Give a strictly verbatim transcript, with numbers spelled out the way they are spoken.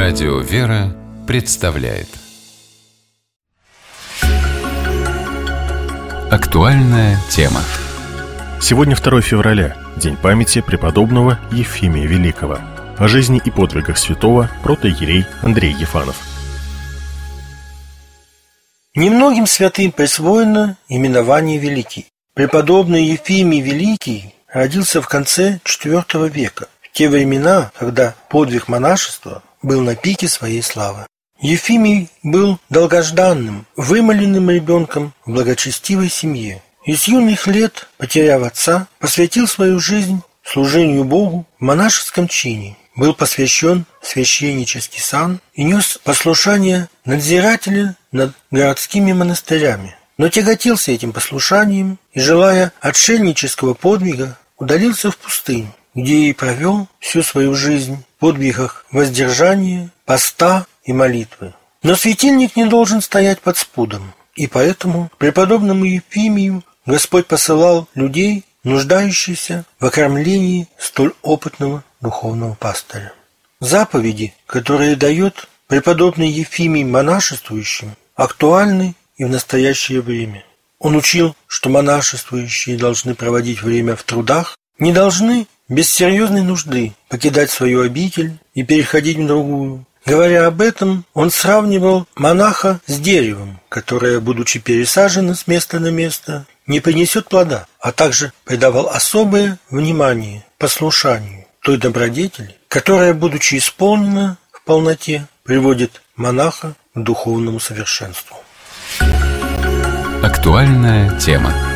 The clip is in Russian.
Радио «Вера» представляет актуальная тема. Сегодня второе февраля, день памяти преподобного Ефимия Великого. О жизни и подвигах святого протоиерей Андрей Ефанов. Немногим святым присвоено именование Великий. Преподобный Ефимий Великий родился в конце четвёртого века, в те времена, когда подвиг монашества был на пике своей славы. Ефимий был долгожданным, вымоленным ребенком в благочестивой семье. И с юных лет, потеряв отца, посвятил свою жизнь служению Богу в монашеском чине. Был посвящен в священнический сан и нес послушание надзирателя над городскими монастырями. Но тяготился этим послушанием и, желая отшельнического подвига, удалился в пустыню, где и провел всю свою жизнь в подвигах воздержания, поста и молитвы. Но светильник не должен стоять под спудом, и поэтому преподобному Ефимию Господь посылал людей, нуждающихся в окормлении столь опытного духовного пастыря. Заповеди, которые дает преподобный Ефимий монашествующим, актуальны и в настоящее время. Он учил, что монашествующие должны проводить время в трудах, не должны без серьезной нужды покидать свою обитель и переходить в другую. Говоря об этом, он сравнивал монаха с деревом, которое, будучи пересажено с места на место, не принесет плода, а также придавал особое внимание послушанию той добродетели, которая, будучи исполнена в полноте, приводит монаха к духовному совершенству. Актуальная тема.